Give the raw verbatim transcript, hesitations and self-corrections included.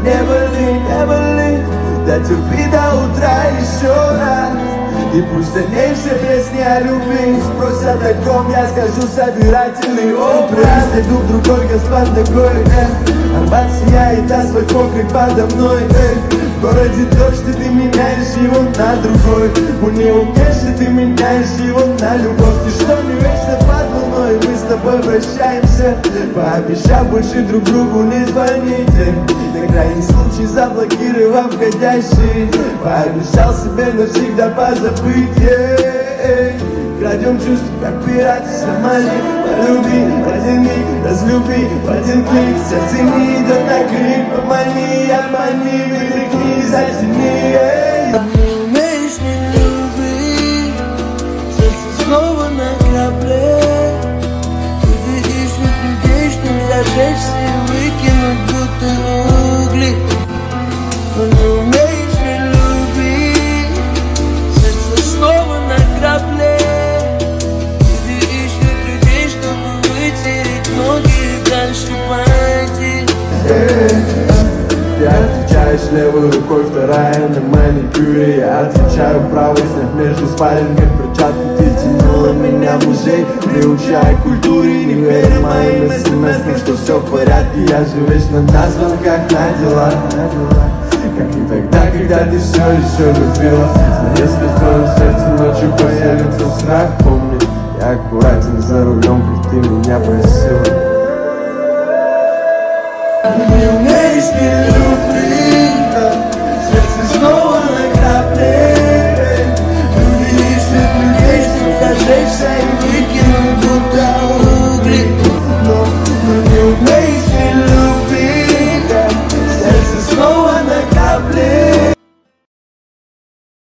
не боли, не боли, дотерпи до утра еще раз. И пусть дальнейшие песни о любви спросят о ком, я скажу собирательный образ. Иду другой господ ногой, э. Арбат сияет, асфальт мокрый подо мной, э. В городе дождь, и ты меняешь его на другой. У него кэш, и ты меняешь его на любовь. Ничто не вечно под луной, мы с тобой прощаемся, пообещав больше друг другу не звонить. На крайний случай заблокировав входящий, пообещал себе навсегда позабыть. Крадем чувства, как пираты в Сомали. Полюби в один миг, разлюби в один клик. Сердце не идет на крик, помани, обмани, выкрикни, зажми. Не умеешь не любить, сердце снова на корабле. Ты видишь вид людей, чтоб зажечься и выкинуть будто угли. Но не умеешь не любить, сердце снова на корабле. Ты видишь вид людей, чтобы вытереть ноги и дальше пойти. Ты отвечаешь левой рукой, вторая на маникюре. Я отвечаю правой, снег между спален, как перчатки. Ты тянула меня в музей, приучая к культуре. Не веря моим смс, что все в порядке. Я же вечно на звонках, на дела. Как и тогда, когда ты все еще любила. Но если в твоем сердце ночью появится страх, помни, я аккуратен за рулем, как ты меня просила.